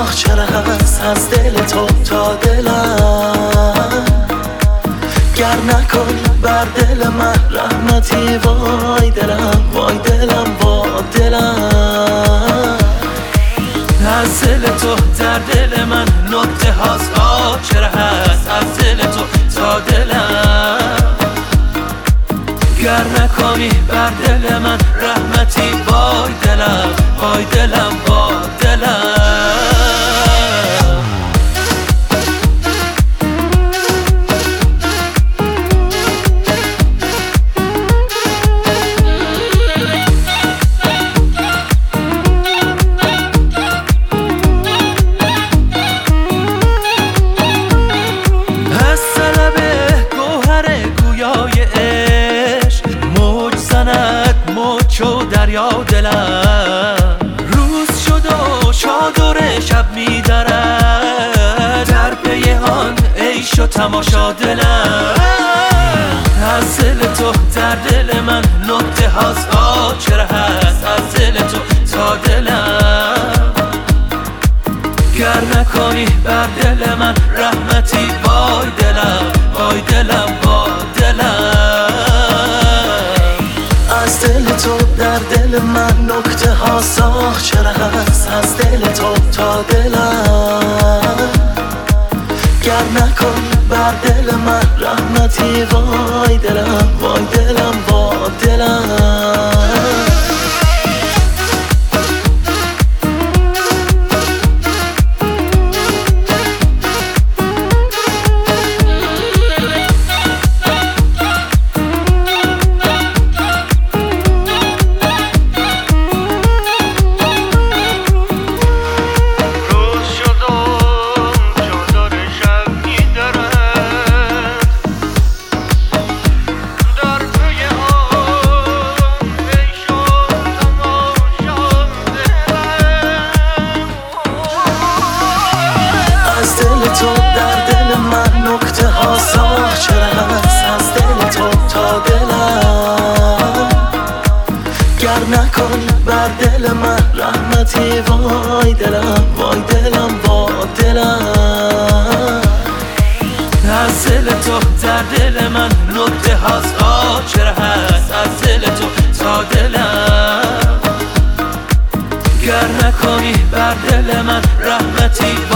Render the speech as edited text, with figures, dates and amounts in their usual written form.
آه چرا هست از دل تو تا دلم. گر نکن بر دل من رحمتی، وای دلم وای دلم وای دلم. از دل تو در دل من نکته هاست، آه چرا هست از دل تو تا دلم. گر نکنی بر دل من رحمتی، وای دلم وای دلم وای دلم. چو دریا دلم روز شد و چادر شب می‌درد، در پی آن عیش و تماشا دلم. از دل تو در دل من نکته هاست، آه چرا هست از دل تو تا دلم. گر نکنی بر دل من رحمتی، وای دلم وای دلم وای دلم. از دل تو در دل من نکته هاست، آه چرا هست از دل تو تا دلم. گر نکن بر دل من رحمتی، وای دلم وای دلم وای دلم. تو در دل من نکته هاست، آه چرا هست از دل تو تا دلم. گر نکن بر دل من رحمتی، وای دلم وای دلم وای دلم. از دل تو در دل من نکته هاست، آه چرا هست از دل تو تا دلم. گر نکنی بر دل من رحمتی،